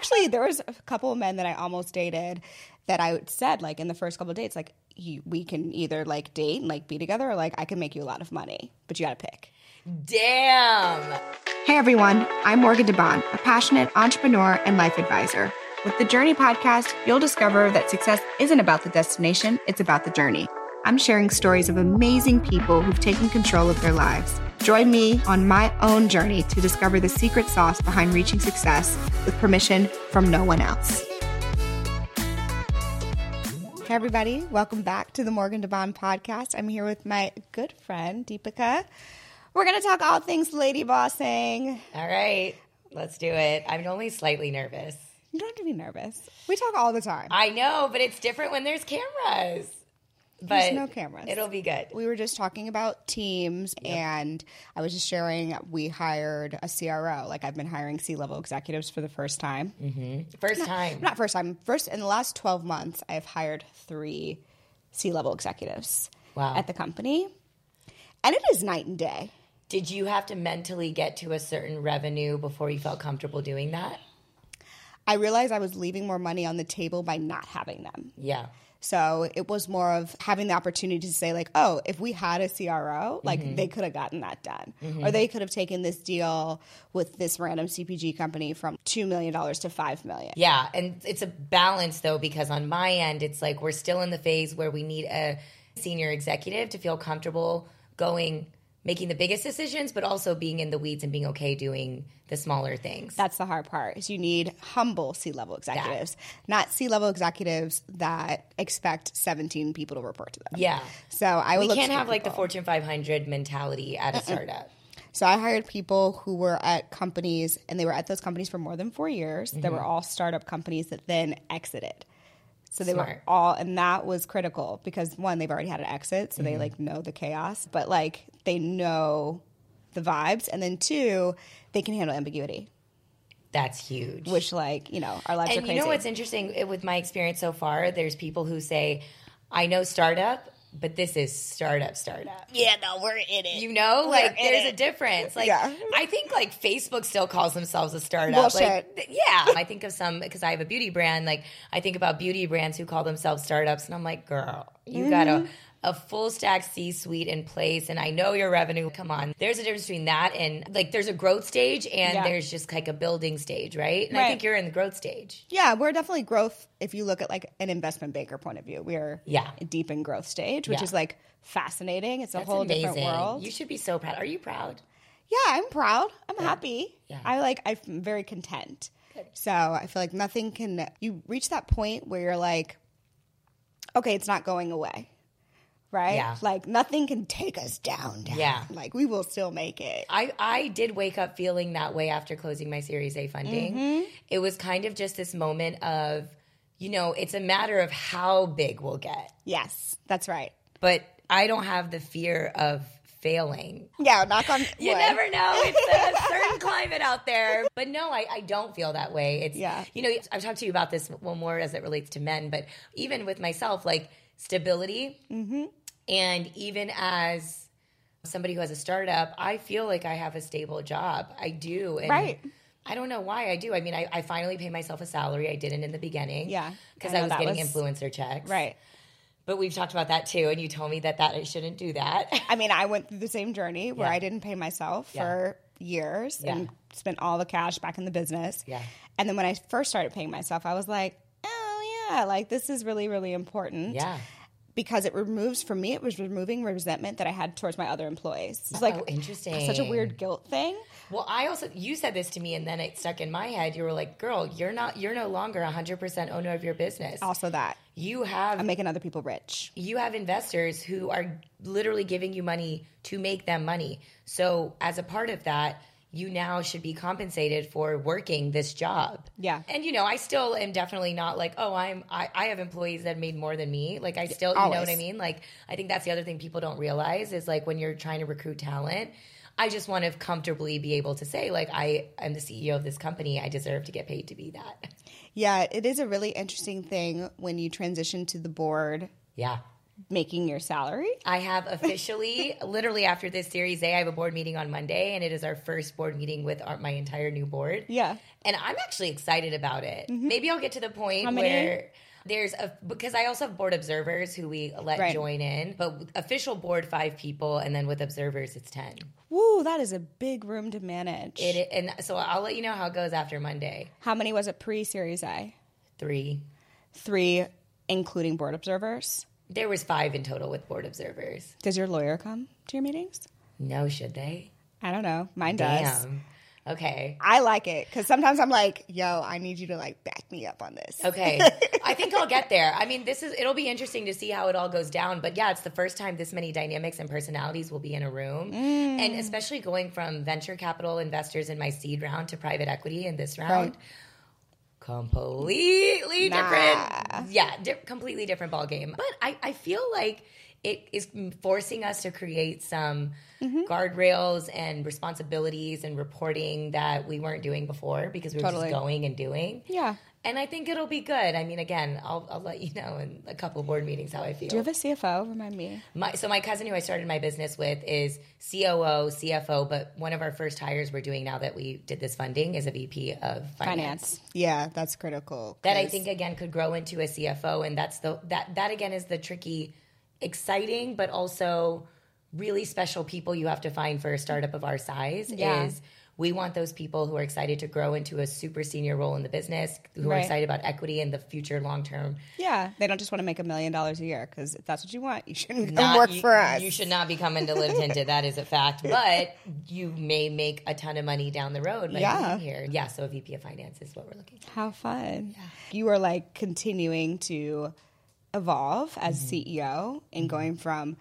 Actually, there was a couple of men that I almost dated that I said, like, in the first couple of dates, like, we can either, like, date and, like, be together, or, like, I can make you a lot of money, but you got to pick. Damn. Hey everyone, I'm Morgan DeBon, a passionate entrepreneur and life advisor. With the Journey podcast, you'll discover that success isn't about the destination, it's about the journey. I'm sharing stories of amazing people who've taken control of their lives. Join me on my own journey to discover the secret sauce behind reaching success with permission from no one else. Hey everybody, welcome back to the Morgan DeBon podcast. I'm here with my good friend, Deepika. We're going to talk all things lady bossing. All right, let's do it. I'm only slightly nervous. You don't have to be nervous. We talk all the time. I know, but it's different when there's cameras. There's no cameras. It'll be good. We were just talking about teams, and I was just sharing we hired a CRO. Like, I've been hiring C-level executives for the first time. Mm-hmm. First time. Not first time. First, in the last 12 months, I've hired 3 C-level executives at the company. And it is night and day. Did you have to mentally get to a certain revenue before you felt comfortable doing that? I realized I was leaving more money on the table by not having them. Yeah. So it was more of having the opportunity to say, like, oh, if we had a CRO, like, they could have gotten that done. Or they could have taken this deal with this random CPG company from $2 million to $5 million. Yeah, and it's a balance, though, because on my end, it's like we're still in the phase where we need a senior executive to feel comfortable making the biggest decisions, but also being in the weeds and being okay doing the smaller things. That's the hard part, is you need humble C-level executives, not C-level executives that expect 17 people to report to them. Yeah. So we can't have like the Fortune 500 mentality at a startup. So I hired people who were at companies, and they were at those companies for more than 4 years. They were all startup companies that then exited. So they were all, and that was critical because, one, they've already had an exit, so they like know the chaos, but like they know the vibes, and then 2, they can handle ambiguity. That's huge. Which, like, you know, our lives are crazy. And you know what's interesting with my experience so far? There's people who say, I know startup, but this is startup. Yeah, no, we're in it. You know, like there's a difference. Like I think like Facebook still calls themselves a startup. Bullshit. Like, yeah, I think of some, because I have a beauty brand. Like I think about beauty brands who call themselves startups, and I'm like, girl, you got a full stack C-suite in place, and I know your revenue. Come on, there's a difference between that and like there's a growth stage and there's just like a building stage, right? And I think you're in the growth stage. Yeah, we're definitely growth. If you look at like an investment banker point of view, we're deep in growth stage, which is like fascinating. It's a whole different world. You should be so proud. Are you proud? Yeah, I'm proud. I'm happy. Yeah. I'm very content. Good. So I feel like nothing can, you reach that point where you're like, okay, it's not going away. Right? Yeah. Like nothing can take us down. Yeah. Like we will still make it. I did wake up feeling that way after closing my Series A funding. It was kind of just this moment of, you know, it's a matter of how big we'll get. Yes, that's right. But I don't have the fear of failing. Yeah, knock on wood. You never know. It's a certain climate out there. But no, I don't feel that way. It's, you know, I've talked to you about this one more as it relates to men, but even with myself, like stability. And even as somebody who has a startup, I feel like I have a stable job. I do. And I don't know why I do. I mean, I finally pay myself a salary. I didn't in the beginning. Yeah. Because I was getting influencer checks. Right. But we've talked about that too, and you told me that I shouldn't do that. I mean, I went through the same journey where I didn't pay myself for years and spent all the cash back in the business. Yeah. And then when I first started paying myself, I was like, oh yeah, like this is really, really important. Yeah. Because it was removing resentment that I had towards my other employees. It's like, interesting. Such a weird guilt thing. Well, you said this to me, and then it stuck in my head. You were like, girl, you're no longer 100% owner of your business. Also that. I'm making other people rich. You have investors who are literally giving you money to make them money. So as a part of that, you now should be compensated for working this job. Yeah. And, you know, I still am definitely not like, oh, I have employees that made more than me. Like, I still, you know what I mean? Like, I think that's the other thing people don't realize is, like, when you're trying to recruit talent, I just want to comfortably be able to say, like, I am the CEO of this company. I deserve to get paid to be that. Yeah, it is a really interesting thing when you transition to the board. Yeah. making your salary? I have officially, literally after this Series A, I have a board meeting on Monday, and it is our first board meeting with my entire new board. Yeah. And I'm actually excited about it. Mm-hmm. Maybe I'll get to the point where because I also have board observers who we let join in, but official board 5 people, and then with observers it's 10. Woo, that is a big room to manage. And so I'll let you know how it goes after Monday. How many was it pre-Series A? 3. 3, including board observers? There was 5 in total with board observers. Does your lawyer come to your meetings? No, should they? I don't know. Mine does. Damn. Okay. I like it because sometimes I'm like, yo, I need you to like back me up on this. Okay. I think I'll get there. I mean, it'll be interesting to see how it all goes down. But yeah, it's the first time this many dynamics and personalities will be in a room. And especially going from venture capital investors in my seed round to private equity in this round. Completely different. Yeah, completely different ball game. But I feel like it is forcing us to create some guardrails and responsibilities and reporting that we weren't doing before because we were just going and doing. Yeah. And I think it'll be good. I mean, again, I'll let you know in a couple of board meetings how I feel. Do you have a CFO? Remind me. So my cousin who I started my business with is COO, CFO, but one of our first hires we're doing now that we did this funding is a VP of Finance. Yeah, that's critical. That I think, again, could grow into a CFO. And that again, is the tricky, exciting, but also really special people you have to find for a startup of our size is we want those people who are excited to grow into a super senior role in the business, who are excited about equity in the future long term. Yeah, they don't just want to make $1 million a year because if that's what you want, you shouldn't come work for us. You should not be coming to Live Tinted. That is a fact. But you may make a ton of money down the road by being here. Yeah, so a VP of Finance is what we're looking for. How fun. Yeah. You are like continuing to evolve as CEO and going from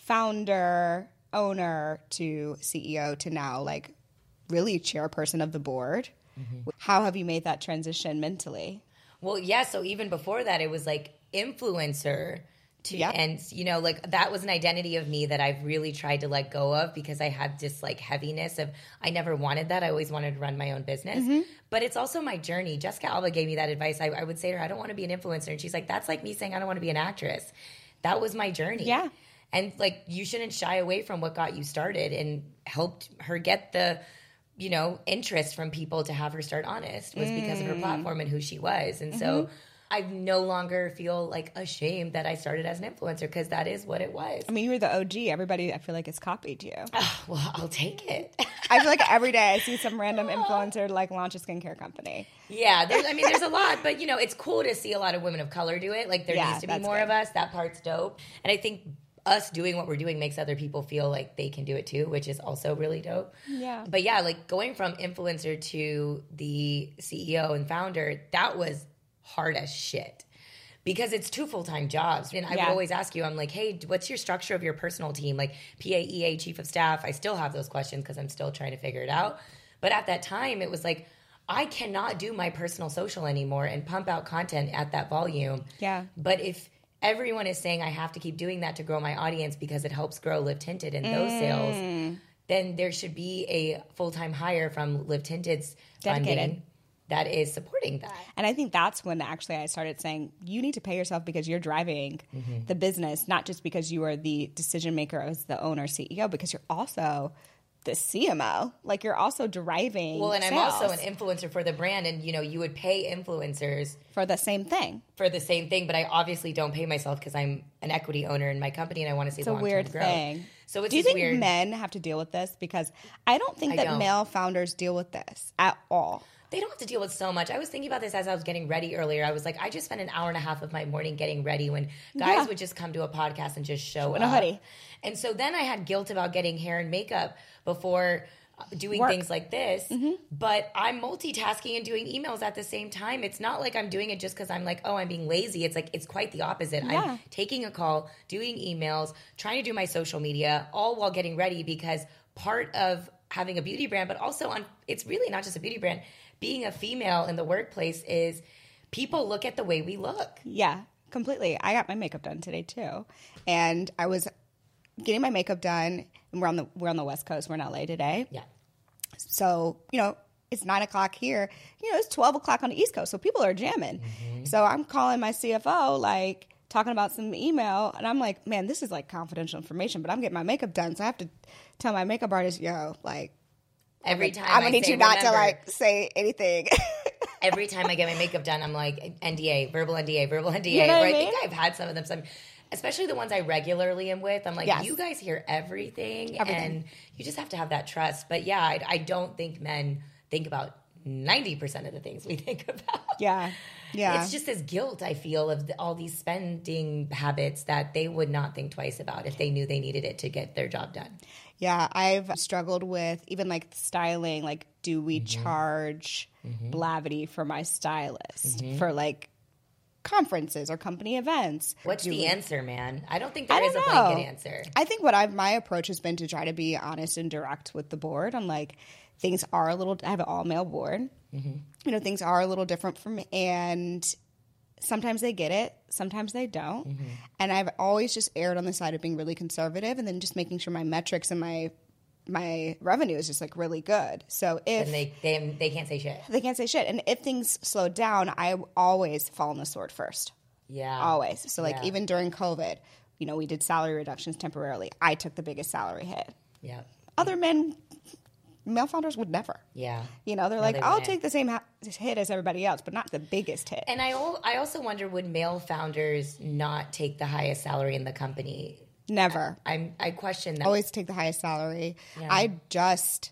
founder, owner to CEO to now like really chairperson of the board. How have you made that transition mentally? Well, yeah, so even before that, it was like influencer to, and you know, like that was an identity of me that I've really tried to let go of because I had this like heaviness of, I never wanted that. I always wanted to run my own business, but it's also my journey. Jessica Alba gave me that advice. I would say to her, I don't want to be an influencer. And she's like, that's like me saying, I don't want to be an actress. That was my journey. Yeah. And like, you shouldn't shy away from what got you started, and helped her get the, you know, interest from people to have her start Honest was because of her platform and who she was. And so I no longer feel like ashamed that I started as an influencer because that is what it was. I mean, you were the OG. Everybody, I feel like, has copied you. Well, I'll take it. I feel like every day I see some random influencer like launch a skincare company. Yeah, there's a lot, but you know, it's cool to see a lot of women of color do it. Like there needs to be more of us. That part's dope. And I think us doing what we're doing makes other people feel like they can do it too, which is also really dope. Yeah. But yeah, like going from influencer to the CEO and founder, that was hard as shit because it's 2 full-time jobs. And I would always ask you, I'm like, hey, what's your structure of your personal team? Like PA, EA, chief of staff. I still have those questions because I'm still trying to figure it out. But at that time, it was like, I cannot do my personal social anymore and pump out content at that volume. Yeah. But if everyone is saying I have to keep doing that to grow my audience because it helps grow Live Tinted and those sales, then there should be a full-time hire from Live Tinted's funding that is supporting that. And I think that's when actually I started saying, you need to pay yourself because you're driving the business, not just because you are the decision maker as the owner, CEO, because you're also the CMO. Like you're also driving Well, and sales. I'm also an influencer for the brand, and you know, you would pay influencers for the same thing. But I obviously don't pay myself because I'm an equity owner in my company and I want to see long-term growth. It's a weird thing. So it's Do you think men have to deal with this? Because I don't think that male founders deal with this at all. They don't have to deal with so much. I was thinking about this as I was getting ready earlier. I was like, I just spent an hour and a half of my morning getting ready when guys would just come to a podcast and just show up. In a hoodie. And so then I had guilt about getting hair and makeup before doing things like this. But I'm multitasking and doing emails at the same time. It's not like I'm doing it just because I'm like, oh, I'm being lazy. It's like, it's quite the opposite. I'm taking a call, doing emails, trying to do my social media, all while getting ready, because part of having a beauty brand, but also it's really not just a beauty brand. Being a female in the workplace is people look at the way we look. Yeah, completely. I got my makeup done today too. And I was getting my makeup done, and we're on the West Coast. We're in LA today. Yeah. So, you know, it's 9 o'clock here. You know, it's 12 o'clock on the East Coast. So people are jamming. So I'm calling my CFO, like, talking about some email, and I'm like, man, this is like confidential information, but I'm getting my makeup done, so I have to tell my makeup artist, yo, like, every time I'm gonna need you not to like say anything. Every time I get my makeup done, I'm like, NDA, verbal NDA, verbal NDA. You know what I mean? think I've had some of them. Especially the ones I regularly am with. I'm like, you guys hear everything, and you just have to have that trust. But yeah, I don't think men think about 90% of the things we think about. Yeah. It's just this guilt, I feel, of all these spending habits that they would not think twice about if they knew they needed it to get their job done. Yeah, I've struggled with even like styling. Like, do we charge Blavity for my stylist for like conferences or company events? What's the answer, man? I don't think there is a blanket answer. I think my approach has been to try to be honest and direct with the board. I'm like, things are I have an all male board. You know, things are a little different from me, and sometimes they get it, sometimes they don't. And I've always just erred on the side of being really conservative, and then just making sure my metrics and my revenue is just like really good. So if they can't say shit, and if things slow down, I always fall on the sword first. Yeah, always. So like even during COVID, you know, we did salary reductions temporarily. I took the biggest salary hit. Yeah, other male founders would never. Yeah. You know, they're like, I'll take the same hit as everybody else, but not the biggest hit. And I also wonder, would male founders not take the highest salary in the company? Never. I question that. Always take the highest salary. Yeah. I just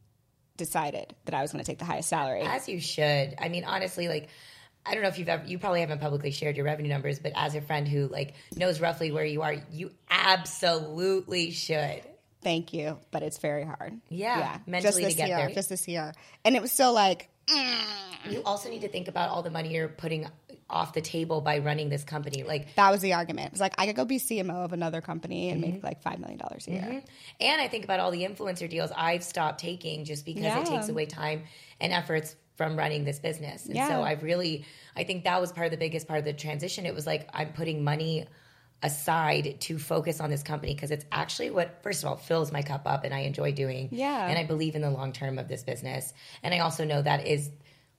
decided that I was going to take the highest salary. As you should. I mean, honestly, like, I don't know if you probably haven't publicly shared your revenue numbers, but as a friend who like knows roughly where you are, you absolutely should. Thank you, but it's very hard. Yeah. Mentally to get there. Just this year. And it was still like... You also need to think about all the money you're putting off the table by running this company. Like that was the argument. It was like, I could go be CMO of another company and make like $5 million a year. And I think about all the influencer deals I've stopped taking just because it takes away time and efforts from running this business. And so I think that was the biggest part of the transition. It was like, I'm putting money aside to focus on this company because it's actually what, first of all, fills my cup up and I enjoy doing. Yeah. And I believe in the long term of this business. And I also know that is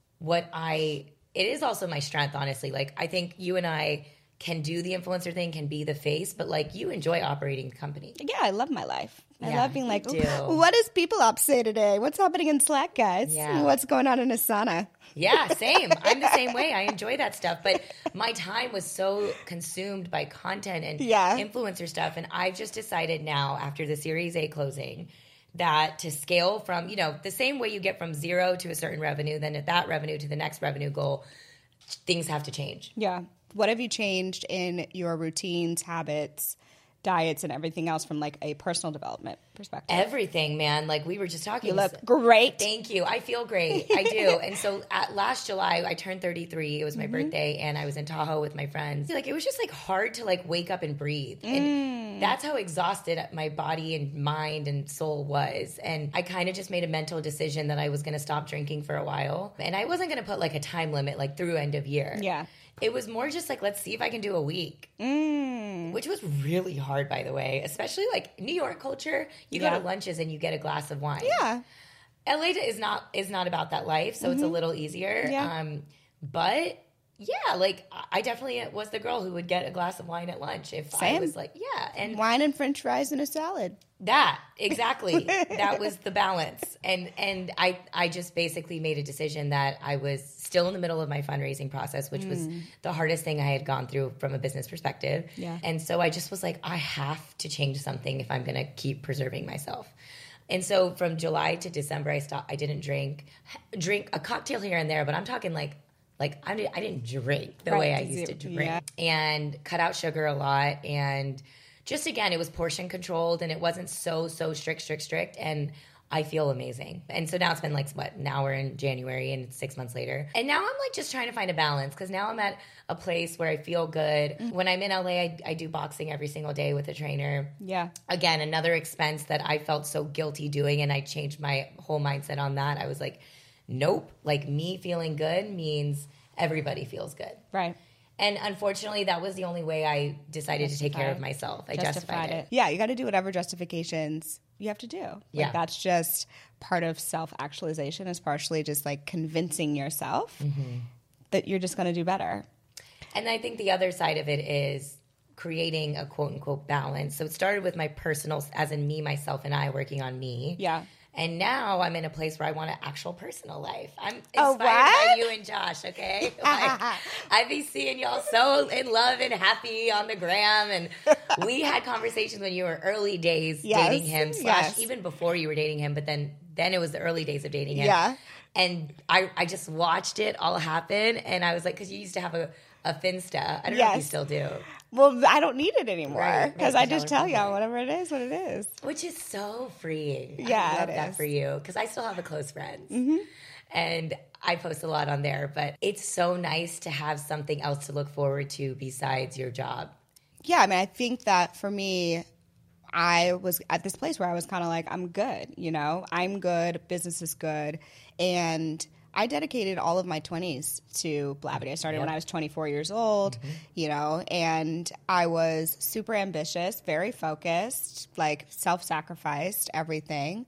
it is also my strength, honestly. Like, I think you and I can do the influencer thing, can be the face, but like you enjoy operating the company. Yeah, I love my life. I love being like, what does People Ops say today? What's happening in Slack, guys? Yeah. What's going on in Asana? Yeah, same. I'm the same way. I enjoy that stuff. But my time was so consumed by content and influencer stuff. And I've just decided now, after the Series A closing, that to scale from, you know, the same way you get from zero to a certain revenue, then at that revenue to the next revenue goal, things have to change. Yeah. What have you changed in your routines, habits, diets, and everything else from like a personal development perspective? Everything, man. Like we were just talking. You look great. Thank you. I feel great. I do. And so last July, I turned 33. It was my birthday, and I was in Tahoe with my friends. Like it was just like hard to like wake up and breathe. And that's how exhausted my body and mind and soul was. And I kind of just made a mental decision that I was going to stop drinking for a while. And I wasn't going to put like a time limit like through end of year. Yeah. It was more just like, let's see if I can do a week, which was really hard, by the way, especially like New York culture. You go to lunches and you get a glass of wine. Yeah. LA is not about that life, so it's a little easier. Yeah. But yeah, like I definitely was the girl who would get a glass of wine at lunch if I was like, and wine and French fries and a salad. That exactly. That was the balance. And I just basically made a decision that I was still in the middle of my fundraising process, which was the hardest thing I had gone through from a business perspective. Yeah. And so I just was like, I have to change something if I'm going to keep preserving myself. And so from July to December, I didn't drink a cocktail here and there, but I'm talking like I didn't drink the way I used to drink, and cut out sugar a lot. And just, again, it was portion controlled, and it wasn't so strict. And I feel amazing. And so now it's been like, now we're in January and it's 6 months later. And now I'm like just trying to find a balance, because now I'm at a place where I feel good. When I'm in LA, I do boxing every single day with a trainer. Yeah. Again, another expense that I felt so guilty doing, and I changed my whole mindset on that. I was like, nope, like me feeling good means everybody feels good. Right. And unfortunately, that was the only way I decided to take care of myself. I justified it. Yeah, you got to do whatever justifications you have to do. Like, that's just part of self-actualization. Is partially just like convincing yourself that you're just going to do better. And I think the other side of it is creating a quote unquote balance. So it started with my personal, as in me, myself, and I working on me. Yeah. And now I'm in a place where I want an actual personal life. I'm inspired by you and Josh, okay? Like, I be seeing y'all so in love and happy on the gram. And we had conversations when you were early days dating him, / even before you were dating him. But then it was the early days of dating him. Yeah. And I just watched it all happen. And I was like, because you used to have a Finsta. I don't know if you still do. Well, I don't need it anymore because I just tell y'all whatever it is, what it is. Which is so freeing. Yeah, I love that for you because I still have a close friends. Mm-hmm. And I post a lot on there, but it's so nice to have something else to look forward to besides your job. Yeah, I mean, I think that for me, I was at this place where I was kind of like, I'm good, you know? I'm good, business is good, and I dedicated all of my 20s to Blavity. I started when I was 24 years old, you know, and I was super ambitious, very focused, like self-sacrificed, everything.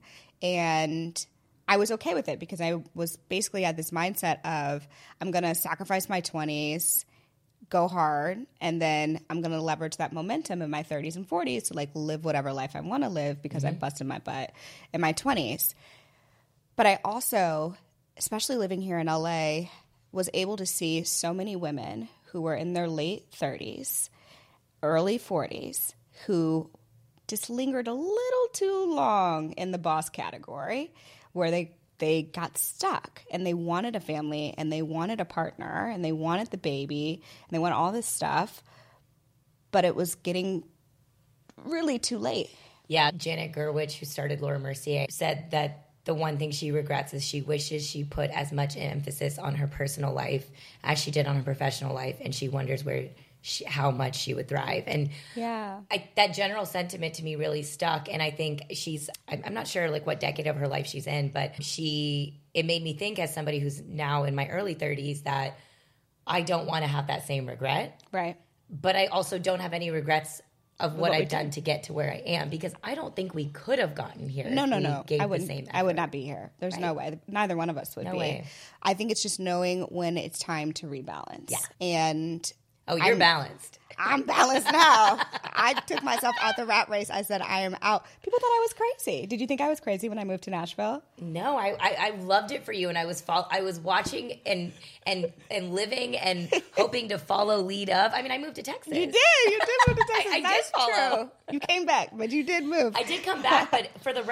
And I was okay with it because I was basically at this mindset of I'm going to sacrifice my 20s, go hard, and then I'm going to leverage that momentum in my 30s and 40s to like live whatever life I want to live because I busted my butt in my 20s. But I also, especially living here in LA, was able to see so many women who were in their late 30s, early 40s, who just lingered a little too long in the boss category, where they got stuck and they wanted a family and they wanted a partner and they wanted the baby and they wanted all this stuff, but it was getting really too late. Yeah, Janet Gerwich, who started Laura Mercier, said that the one thing she regrets is she wishes she put as much emphasis on her personal life as she did on her professional life, and she wonders how much she would thrive. And that general sentiment to me really stuck, and I think I'm not sure like what decade of her life she's in, but it made me think as somebody who's now in my early 30s that I don't want to have that same regret. Right. But I also don't have any regrets of what I've done to get to where I am, because I don't think we could have gotten here. No. I wouldn't. I would not be here. There's no way. Neither one of us would be. Way. I think it's just knowing when it's time to rebalance. Yeah. And you're balanced. I'm balanced now. I took myself out the rat race. I said, I am out. People thought I was crazy. Did you think I was crazy when I moved to Nashville? No, I loved it for you, and I was watching and living and hoping to follow lead of. I mean, I moved to Texas. You did move to Texas. I did follow. True. You came back, but you did move. I did come back, but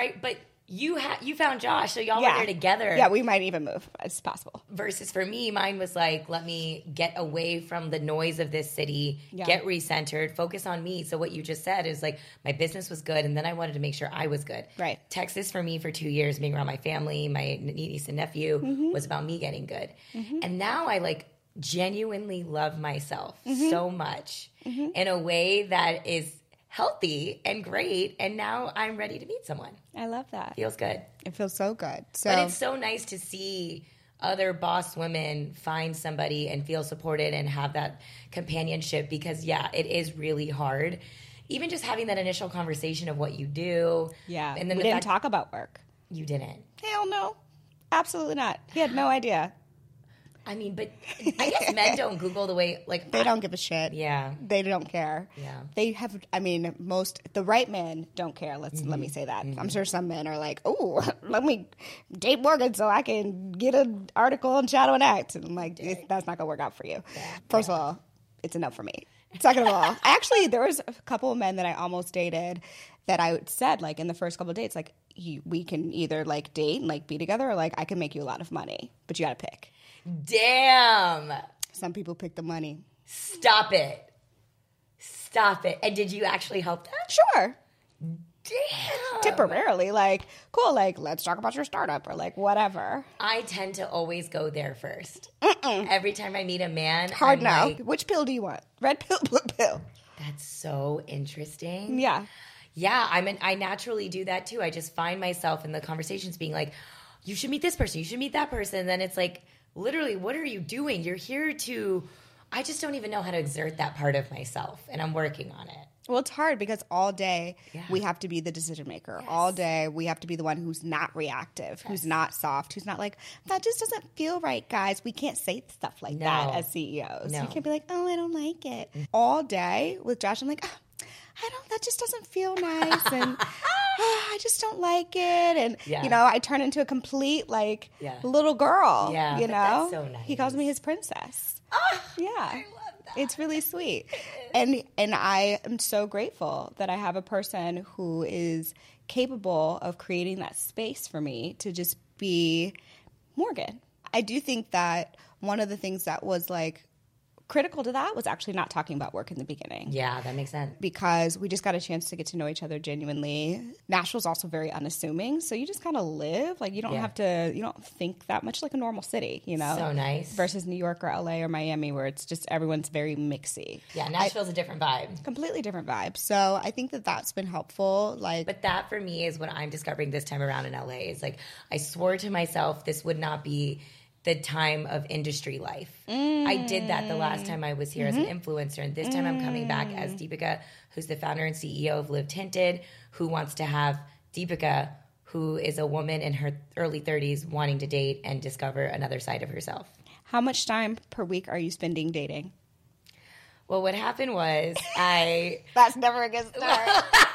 you found Josh, so y'all were there together. Yeah, we might even move. It's possible. Versus for me, mine was like, let me get away from the noise of this city, get recentered, focus on me. So what you just said is like, my business was good, and then I wanted to make sure I was good. Right. Texas for me for 2 years, being around my family, my niece and nephew, was about me getting good. And now I like genuinely love myself so much in a way that is healthy and great, and now I'm ready to meet someone. I love that. Feels good. It feels so good. But it's so nice to see other boss women find somebody and feel supported and have that companionship, because it is really hard. Even just having that initial conversation of what you do. Yeah. And then we didn't talk about work. You didn't. Hell no. Absolutely not. He had no idea. I mean, but I guess men don't Google the way, like... They don't give a shit. Yeah. They don't care. Yeah. They have, I mean, the right men don't care. Let me say that. I'm sure some men are like, oh, let me date Morgan so I can get an article on Shadow and Act. And I'm like, that's not going to work out for you. Yeah. First of all, it's a no for me. Second of all, actually, there was a couple of men that I almost dated that I said, like, in the first couple of dates, like, we can either, like, date and, like, be together, or, like, I can make you a lot of money. But you got to pick. Damn. Some people pick the money. Stop it. And did you actually help them? Sure. Damn. Temporarily. Like, cool, like, let's talk about your startup or, like, whatever. I tend to always go there first. Every time I meet a man. Hard no. Like, which pill do you want? Red pill, blue pill? That's so interesting. Yeah. Yeah, I naturally do that, too. I just find myself in the conversations being like, you should meet this person. You should meet that person. And then it's like, literally, what are you doing? You're here to, I just don't even know how to exert that part of myself, and I'm working on it. Well, it's hard because all day we have to be the decision maker. Yes. All day we have to be the one who's not reactive, who's not soft, who's not like, that just doesn't feel right, guys. We can't say stuff like that as CEOs. You can't be like, oh, I don't like it. All day with Josh, I'm like, oh, that just doesn't feel nice. And I just don't like it. And, you know, I turn into a complete, like, little girl. Yeah, you know? That's so nice. He calls me his princess. Oh, yeah. I love that. It's really sweet. And I am so grateful that I have a person who is capable of creating that space for me to just be Morgan. I do think that one of the things that was, like, critical to that was actually not talking about work in the beginning. Yeah, that makes sense. Because we just got a chance to get to know each other genuinely. Nashville's also very unassuming, so you just kind of live. Like, you don't have to, you don't think that much like a normal city, you know? So nice. Versus New York or LA or Miami, where it's just everyone's very mixy. Yeah, Nashville's a different vibe. Completely different vibe. So I think that that's been helpful. But that for me is what I'm discovering this time around in LA. Is like, I swore to myself this would not be the time of industry life. I did that the last time I was here as an influencer, and this time I'm coming back as Deepika, who's the founder and CEO of Live Tinted, who wants to have Deepika, who is a woman in her early 30s wanting to date and discover another side of herself. How much time per week are you spending dating? Well, what happened was That's never a good start.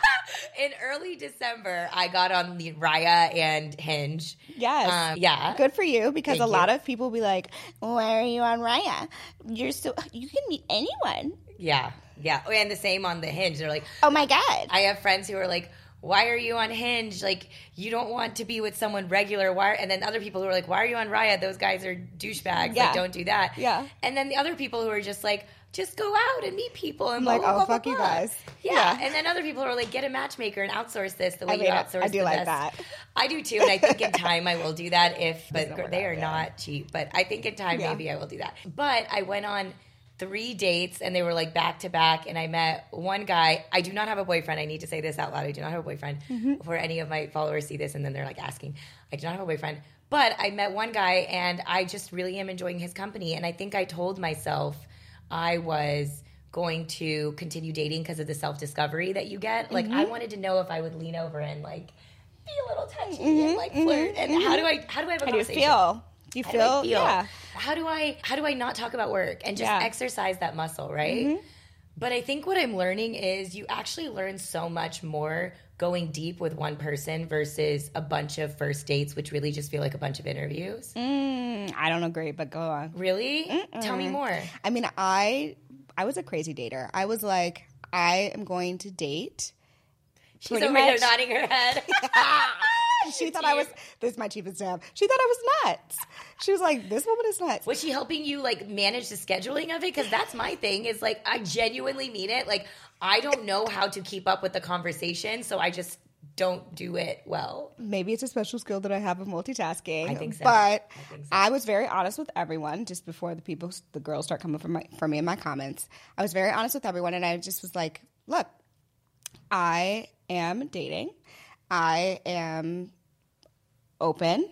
In early December, I got on the Raya and Hinge. Yes. Yeah. Good for you, because a lot of people be like, why are you on Raya? You can meet anyone. Yeah. Yeah. And the same on the Hinge. They're like, oh my God. I have friends who are like, why are you on Hinge? Like, you don't want to be with someone regular. Why? And then other people who are like, why are you on Raya? Those guys are douchebags. Yeah. Like, don't do that. Yeah. And then the other people who are just like, just go out and meet people. And I'm like, oh, fuck you guys. Yeah. And then other people are like, get a matchmaker and outsource this the way you outsource I do like that. I do too. And I think in time I will do that but they are not cheap. But I think in time maybe I will do that. But I went on 3 dates and they were like back to back. And I met one guy. I do not have a boyfriend. I need to say this out loud. I do not have a boyfriend. Before any of my followers see this and then they're like asking. I do not have a boyfriend. But I met one guy and I just really am enjoying his company. And I think I told myself I was going to continue dating because of the self-discovery that you get. Like, I wanted to know if I would lean over and, like, be a little touchy and, like, flirt. And how do I have a conversation? How do you feel? Do you feel? Yeah. How do I not talk about work and just exercise that muscle, right? But I think what I'm learning is you actually learn so much more going deep with one person versus a bunch of first dates, which really just feel like a bunch of interviews. I don't agree, but go on. Really? Tell me more. I mean, I was a crazy dater. I was like, I am going to date. She's over here nodding her head. She thought I was, this is my chief of staff. She thought I was nuts. She was like, this woman is nuts. Was she helping you, like, manage the scheduling of it? Because that's my thing is, like, I genuinely mean it. Like, I don't know how to keep up with the conversation, so I just don't do it well. Maybe it's a special skill that I have of multitasking. I think so. But I was very honest with everyone just before the girls start coming for me in my comments. I was very honest with everyone, and I just was like, look, I am dating. I am open.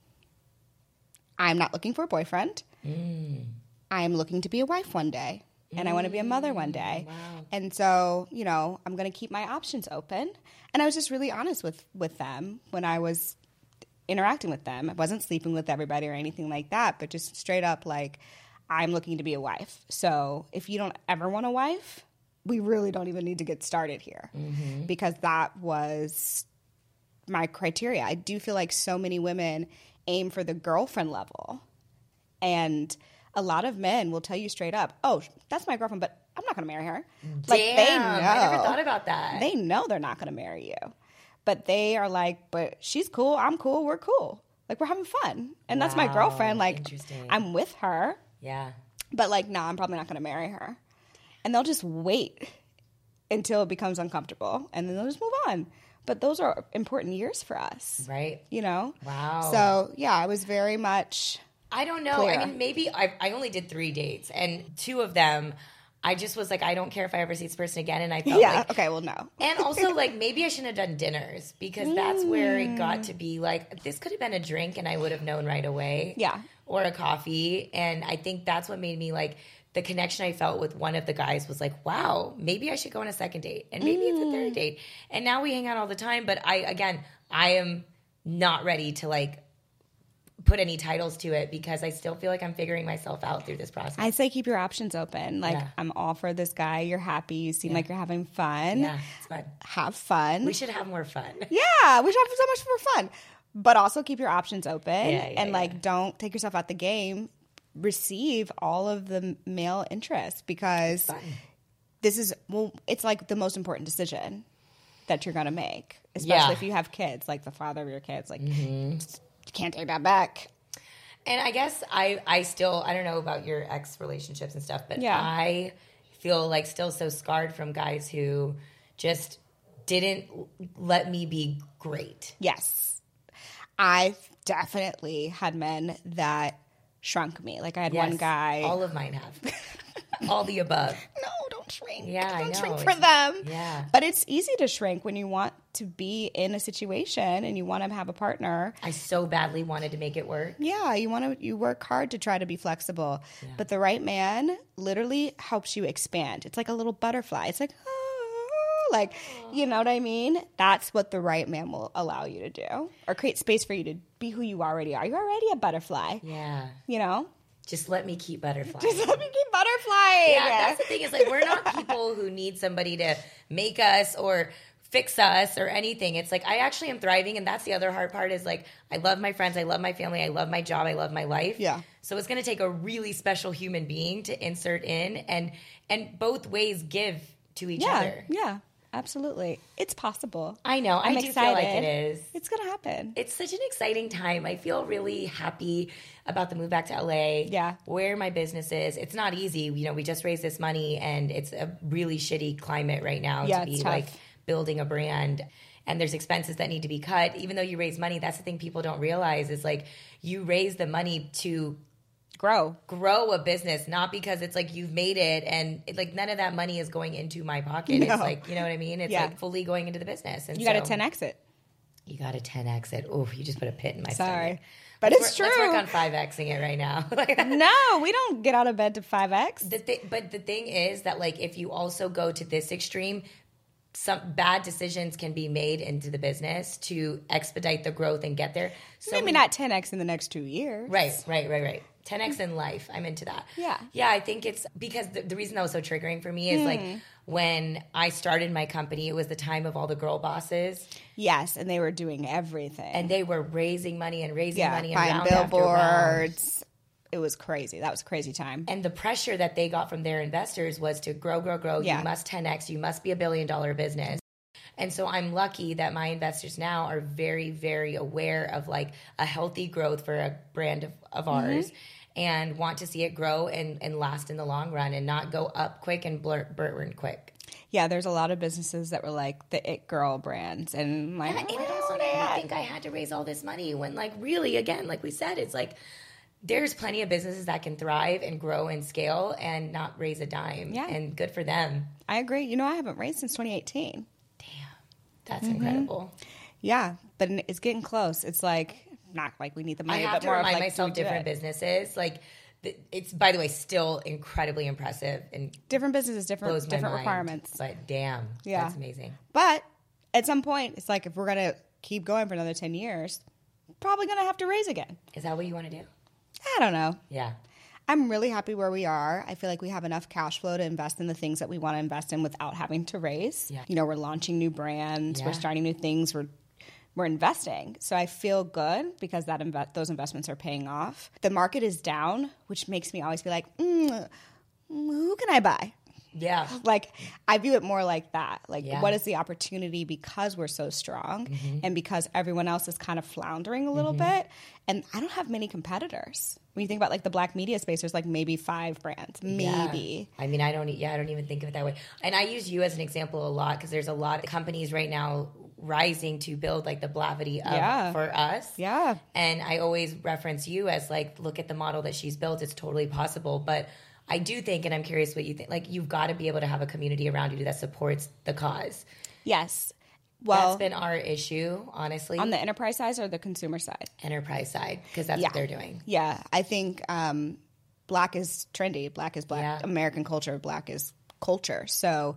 I'm not looking for a boyfriend. I'm looking to be a wife one day. And I want to be a mother one day. Wow. And so, you know, I'm going to keep my options open. And I was just really honest with them when I was interacting with them. I wasn't sleeping with everybody or anything like that, but just straight up like, I'm looking to be a wife. So if you don't ever want a wife, we really don't even need to get started here. Because that was my criteria. I do feel like so many women aim for the girlfriend level. And a lot of men will tell you straight up, oh, that's my girlfriend, but I'm not going to marry her. Like, they know. I never thought about that. They know they're not going to marry you. But they are like, but she's cool, I'm cool, we're cool. Like, we're having fun. And that's my girlfriend. Like, I'm with her. Yeah. But, like, no, I'm probably not going to marry her. And they'll just wait until it becomes uncomfortable. And then they'll just move on. But those are important years for us. Right. You know? Wow. So, yeah, I was very much... I don't know. clear. I mean, maybe I only did 3 dates, and 2 of them, I just was like, I don't care if I ever see this person again, and I felt like... okay, well, no. And also, like, maybe I shouldn't have done dinners, because that's where it got to be, like, this could have been a drink, and I would have known right away. Yeah. or a coffee. And I think that's what made me like, the connection I felt with one of the guys was like, wow, maybe I should go on a second date. And maybe it's a third date. And now we hang out all the time. But I am not ready to like put any titles to it because I still feel like I'm figuring myself out through this process. I say keep your options open. Like, I'm all for this guy. You're happy. You seem like you're having fun. Yeah, it's fun. Have fun. We should have more fun. Yeah, we should have so much more fun. But also keep your options open and like don't take yourself out the game. Receive all of the male interest because this is, well, it's like the most important decision that you're going to make, especially if you have kids, like the father of your kids. Like, you can't take that back. And I guess I still, I don't know about your ex relationships and stuff, but I feel like still so scarred from guys who just didn't let me be great. Yes. I definitely had men that shrunk me. Like I had one guy. All of mine have. All the above. No, don't shrink. Yeah, I know. Don't shrink for them. Yeah. But it's easy to shrink when you want to be in a situation and you want to have a partner. I so badly wanted to make it work. Yeah, you work hard to try to be flexible. Yeah. But the right man literally helps you expand. It's like a little butterfly. It's like, like, you know what I mean? That's what the right man will allow you to do, or create space for you to be who you already are. You're already a butterfly. Yeah. You know? Just let me keep butterflying. Just let me keep butterflying. Yeah, that's the thing is like, we're not people who need somebody to make us or fix us or anything. It's like, I actually am thriving. And that's the other hard part is like, I love my friends. I love my family. I love my job. I love my life. Yeah. So it's going to take a really special human being to insert in and both ways give to each other. Yeah. Absolutely. It's possible. I know. I'm excited. Feel like it is. It's going to happen. It's such an exciting time. I feel really happy about the move back to LA. Yeah. Where my business is. It's not easy. You know, we just raised this money and it's a really shitty climate right now to be like building a brand. And there's expenses that need to be cut. Even though you raise money, that's the thing people don't realize is like you raise the money to grow a business, not because it's like you've made it and like none of that money is going into my pocket. No. It's like, you know what I mean? It's like fully going into the business. And you got a 10X it. You got a 10X it. Oh, you just put a pit in my stomach. But it's true. Let's work on 5Xing it right now. No, we don't get out of bed to 5X. But the thing is that like if you also go to this extreme, some bad decisions can be made into the business to expedite the growth and get there. So maybe not 10X in the next 2 years. Right. 10X in life. I'm into that. Yeah. Yeah, I think it's because the reason that was so triggering for me is like when I started my company, it was the time of all the girl bosses. Yes, and they were doing everything. And they were raising money and raising money and buying round billboards. After round. It was crazy. That was a crazy time. And the pressure that they got from their investors was to grow. Yeah. You must 10X. You must be $1 billion business. And so I'm lucky that my investors now are very, very aware of like a healthy growth for a brand of ours and want to see it grow and last in the long run and not go up quick and burn quick. Yeah, there's a lot of businesses that were like the it girl brands. And like, and it also made me think I had to raise all this money when like really, again, like we said, it's like there's plenty of businesses that can thrive and grow and scale and not raise a dime. Yeah. And good for them. I agree. You know, I haven't raised since 2018. That's incredible. Yeah, but it's getting close. It's like not like we need the money, I have but to more remind like myself different businesses. Like it's by the way still incredibly impressive and different businesses, different requirements. But damn, that's amazing. But at some point, it's like if we're gonna keep going for another 10 years, probably gonna have to raise again. Is that what you want to do? I don't know. Yeah. I'm really happy where we are. I feel like we have enough cash flow to invest in the things that we want to invest in without having to raise. Yeah. You know, we're launching new brands. Yeah. We're starting new things. We're investing. So I feel good because those investments are paying off. The market is down, which makes me always be like, who can I buy? Yeah. Like, I view it more like that. Like, what is the opportunity because we're so strong and because everyone else is kind of floundering a little bit? And I don't have many competitors. When you think about, like, the black media space, there's, like, maybe 5 brands. Maybe. Yeah. I mean, I don't even think of it that way. And I use you as an example a lot because there's a lot of companies right now rising to build, like, the Blavity for us. Yeah. And I always reference you as, like, look at the model that she's built. It's totally possible. But I do think, and I'm curious what you think, like you've got to be able to have a community around you that supports the cause. Yes. Well, that's been our issue, honestly. On the enterprise side or the consumer side? Enterprise side, because that's what they're doing. Yeah, I think Black is trendy. Black is Black. Yeah. American culture. Black is culture. So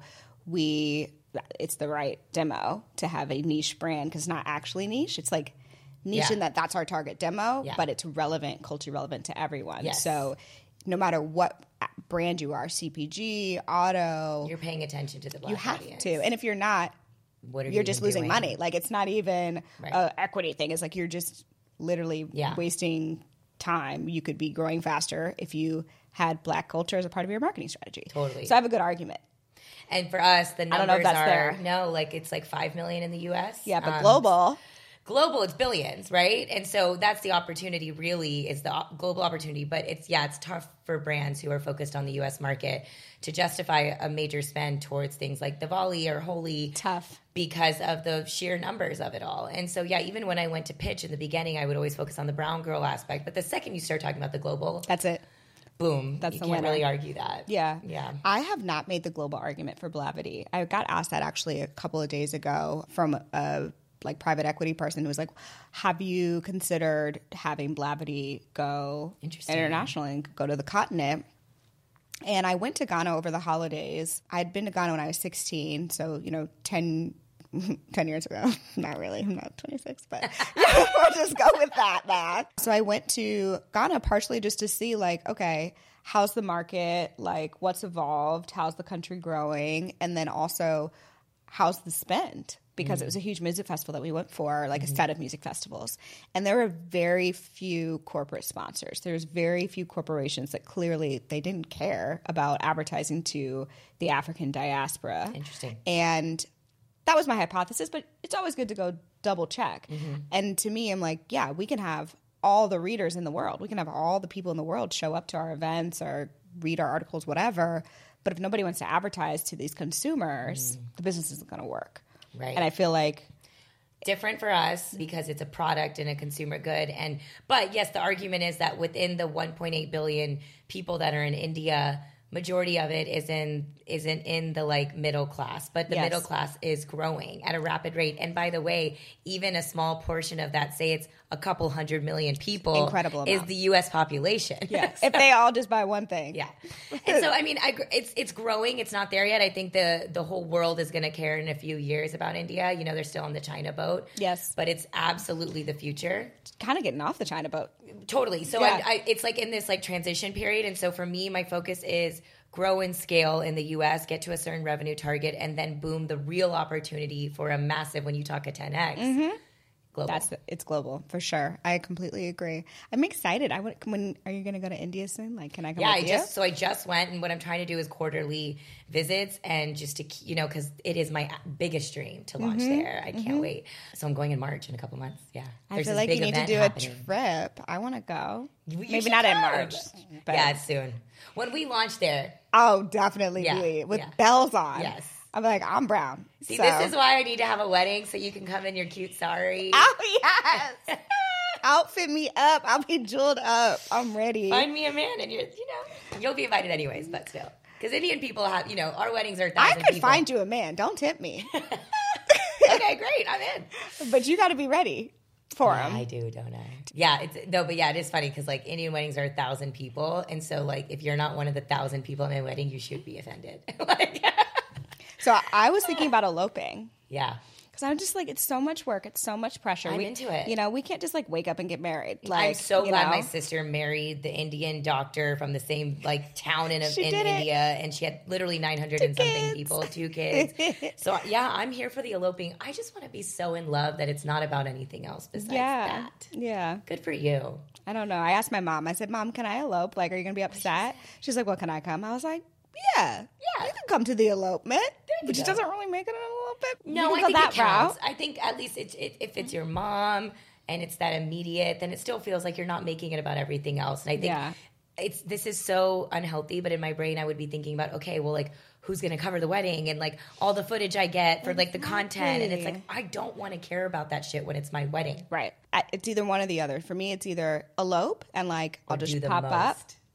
it's the right demo to have a niche brand, because it's not actually niche. It's like niche in that's our target demo, but it's relevant, culturally relevant to everyone. Yes. So no matter what brand you are, CPG, auto, you're paying attention to the Black audience. You have audience. to. And if you're not, you're just losing money. Like, it's not even an equity thing. It's like you're just literally wasting time. You could be growing faster if you had Black culture as a part of your marketing strategy. Totally. So I have a good argument. And for us, the numbers I don't know if that's there. No, like it's like 5 million in the U.S. Yeah, but global, it's billions, right? And so that's the opportunity, really, is the global opportunity. But it's tough for brands who are focused on the U.S. market to justify a major spend towards things like Diwali or Holi. Tough. Because of the sheer numbers of it all. And so, even when I went to pitch in the beginning, I would always focus on the brown girl aspect. But the second you start talking about the global, that's it. Boom. That's you the can't winner. really argue that. Yeah. Yeah. I have not made the global argument for Blavity. I got asked that actually a couple of days ago from a private equity person who was like, have you considered having Blavity go international and go to the continent? And I went to Ghana over the holidays. I'd been to Ghana when I was 16, so 10 years ago. Not really. I'm not 26, but we'll just go with that math. So I went to Ghana partially just to see, like, okay, how's the market? Like, what's evolved? How's the country growing? And then also, how's the spend? Because it was a huge music festival that we went for, like a set of music festivals. And there were very few corporate sponsors. There's very few corporations that clearly they didn't care about advertising to the African diaspora. Interesting. And that was my hypothesis, but it's always good to go double check. Mm-hmm. And to me, I'm like, yeah, we can have all the readers in the world. We can have all the people in the world show up to our events or read our articles, whatever. But if nobody wants to advertise to these consumers, the business isn't going to work. Right. And I feel like different for us because it's a product and a consumer good. But yes, the argument is that within the 1.8 billion people that are in India, majority of it isn't in the like middle class, but the middle class is growing at a rapid rate. And by the way, even a small portion of that, say it's a couple 100 million people, is the U.S. population. Yes. If they all just buy one thing. Yeah. And so, I mean, it's growing. It's not there yet. I think the whole world is going to care in a few years about India. They're still on the China boat. Yes. But it's absolutely the future. Kind of getting off the China boat. Totally. So it's like in this like transition period. And so for me, my focus is grow and scale in the U.S., get to a certain revenue target, and then boom, the real opportunity for a massive, when you talk a 10X, global. It's global for sure. I completely agree. I'm excited. When are you going to go to India soon? Like, can I come with you? I just went, and what I'm trying to do is quarterly visits, and just to because it is my biggest dream to launch there. I can't wait. So I'm going in March in a couple months. Yeah, I feel like you need to do a trip. I want to go. Maybe not in March, but yeah, it's soon. When we launch there, I'll definitely be with bells on. Yes. I'm like, I'm brown. See, this is why I need to have a wedding, so you can come in your cute sari. Oh, yes. Outfit me up. I'll be jeweled up. I'm ready. Find me a man, and you'll be invited anyways, but still. Because Indian people have, our weddings are 1,000 people. I could find you a man. Don't tempt me. Okay, great. I'm in. But you got to be ready for him. I do, don't I? Yeah, it is funny because like Indian weddings are 1,000 people, and so like if you're not one of the 1,000 people at my wedding, you should be offended. So I was thinking about eloping. Yeah. Because I'm just like, it's so much work. It's so much pressure. I'm into it. We can't just like wake up and get married. Like, I'm so glad my sister married the Indian doctor from the same like town in India. And she had literally 900 and something people, 2 kids. So yeah, I'm here for the eloping. I just want to be so in love that it's not about anything else besides that. Yeah. Good for you. I don't know. I asked my mom, I said, Mom, can I elope? Like, are you going to be upset? She's like, well, can I come? I was like, yeah, you can come to the elopement, but she doesn't really make it an elopement. No, I think it counts. I think at least if it's your mom and it's that immediate, then it still feels like you're not making it about everything else. And I think this is so unhealthy, but in my brain I would be thinking about, okay, well, like, who's going to cover the wedding and like all the footage I get for like the content. And it's like, I don't want to care about that shit when it's my wedding. Right. It's either one or the other. For me, it's either elope and like, I'll just pop up.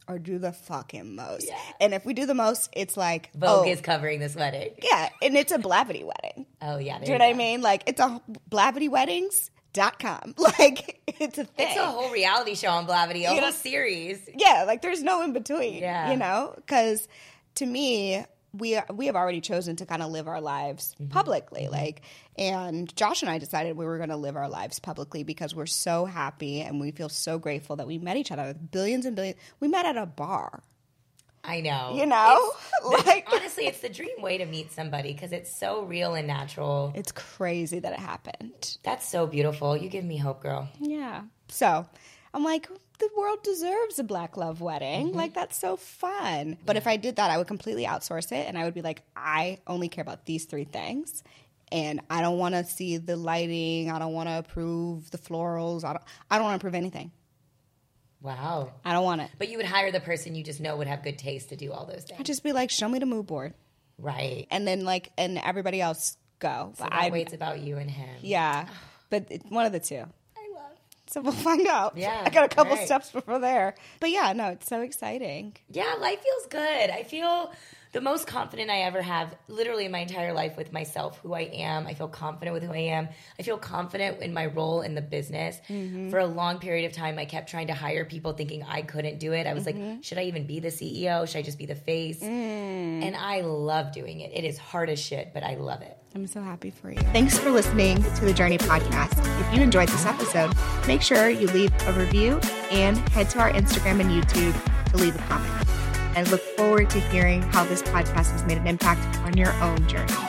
or do the fucking most. Yeah. And if we do the most, it's like Vogue is covering this wedding. Yeah, and it's a Blavity wedding. Oh yeah, do you know what I mean? Like it's a BlavityWeddings.com. Like it's a thing. It's a whole reality show on Blavity, a whole series. Yeah, like there's no in between. Yeah, you know, because to me, we have already chosen to kind of live our lives publicly. Like, and Josh and I decided we were going to live our lives publicly because we're so happy and we feel so grateful that we met each other with billions and billions. We met at a bar. I know. You know? Honestly, it's the dream way to meet somebody because it's so real and natural. It's crazy that it happened. That's so beautiful. You give me hope, girl. Yeah. So I'm like, the world deserves a Black love wedding. Like, that's so fun. But if I did that, I would completely outsource it. And I would be like, I only care about these 3 things. And I don't want to see the lighting. I don't want to approve the florals. I don't want to approve anything. Wow. I don't want it. But you would hire the person you just know would have good taste to do all those things. I'd just be like, show me the mood board. Right. And then, like, and everybody else go. So that way it's about you and him. Yeah. But one of the two. So we'll find out. Yeah. I got a couple steps before there. But yeah, no, it's so exciting. Yeah, life feels good. I feel the most confident I ever have, literally in my entire life, with myself, who I am. I feel confident with who I am. I feel confident in my role in the business. For a long period of time, I kept trying to hire people thinking I couldn't do it. I was like, should I even be the CEO? Should I just be the face? And I love doing it. It is hard as shit, but I love it. I'm so happy for you. Thanks for listening to the Journey Podcast. If you enjoyed this episode, make sure you leave a review and head to our Instagram and YouTube to leave a comment. I look forward to hearing how this podcast has made an impact on your own journey.